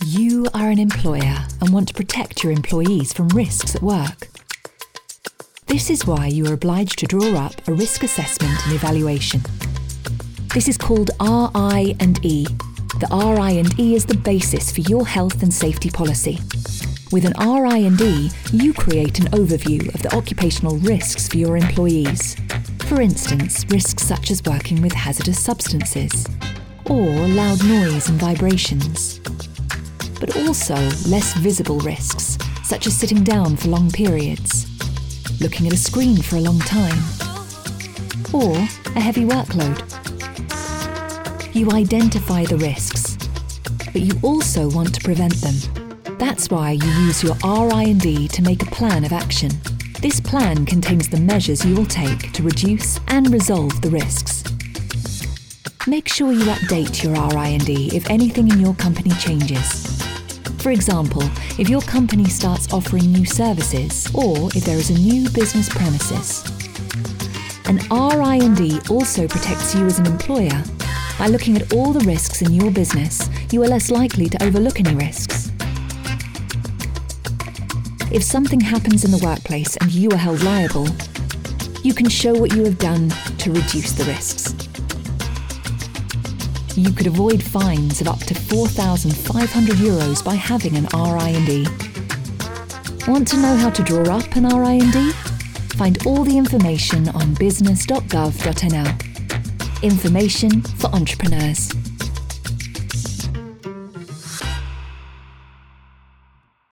You are an employer and want to protect your employees from risks at work. This is why you are obliged to draw up a risk assessment and evaluation. This is called RI&E. The RI&E is the basis for your health and safety policy. With an RI&E, you create an overview of the occupational risks for your employees. For instance, risks such as working with hazardous substances, or loud noise and vibrations. But also less visible risks, such as sitting down for long periods, looking at a screen for a long time, or a heavy workload. You identify the risks, but you also want to prevent them. That's why you use your RI&E to make a plan of action. This plan contains the measures you will take to reduce and resolve the risks. Make sure you update your RI&E if anything in your company changes. For example, if your company starts offering new services or if there is a new business premises. An RI&E also protects you as an employer. By looking at all the risks in your business, you are less likely to overlook any risks. If something happens in the workplace and you are held liable, you can show what you have done to reduce the risks. You could avoid fines of up to €4,500 by having an RI&E. Want to know how to draw up an RI&E? Find all the information on business.gov.nl. Information for entrepreneurs.